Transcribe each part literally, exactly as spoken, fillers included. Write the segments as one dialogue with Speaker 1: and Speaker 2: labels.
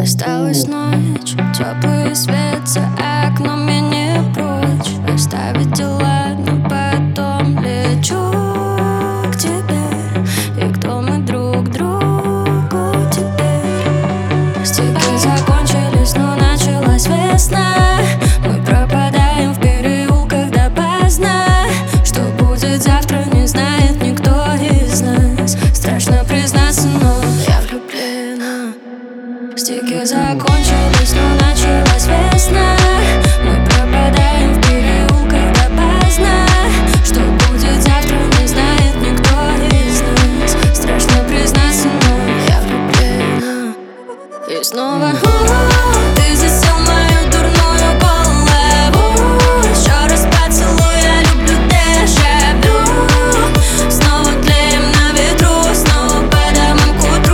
Speaker 1: Осталась ночь, теплый свет за окном, я не прочь оставить дела, но потом лечу к тебе. И кто мы друг другу теперь? Стихи закончились, но началась весна. Мы пропадаем в переулках допоздна. Что будет завтра, не знает никто из нас. Страшно признаться, но я влюблена. Стихи закончились, но началась весна. Мы пропадаем в переулках допоздна. Что будет завтра, не знает никто из нас. Страшно признаться, но я влюблена. И снова ты засел мою дурную голову. Еще раз поцелуй, я люблю дежавю. Снова тлеем на ветру, снова по домам к утру.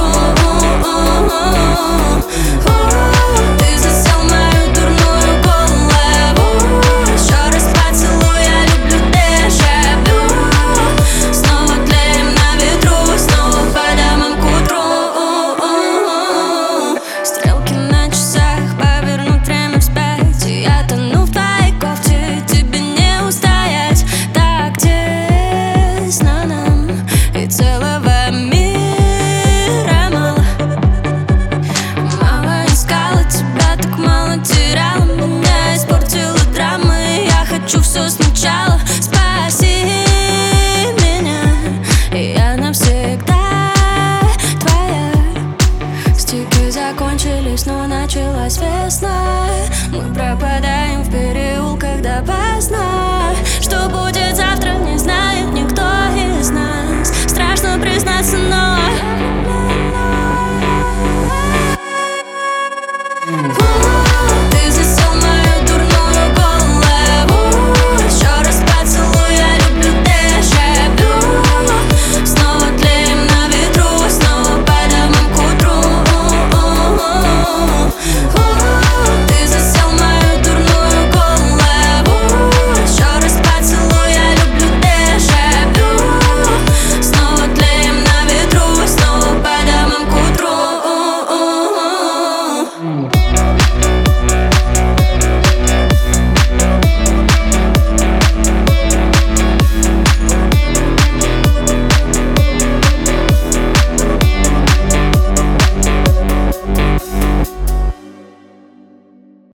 Speaker 1: Ты засел мою дурную голову. Еще раз поцелуй, я люблю дежавю. Снова тлеем на ветру, снова по домам к утру. Стрелки на часах повернут время вспять, и я тону в твоей кофте, тебе не устоять. Так тесно нам, и целого мира мало. Мало искала тебя, так мало теряла. Меня испортила драма, и я хочу все сначала. Спаси меня, и я навсегда твоя. Стихи закончились, но началась весна. Мы пропадаем в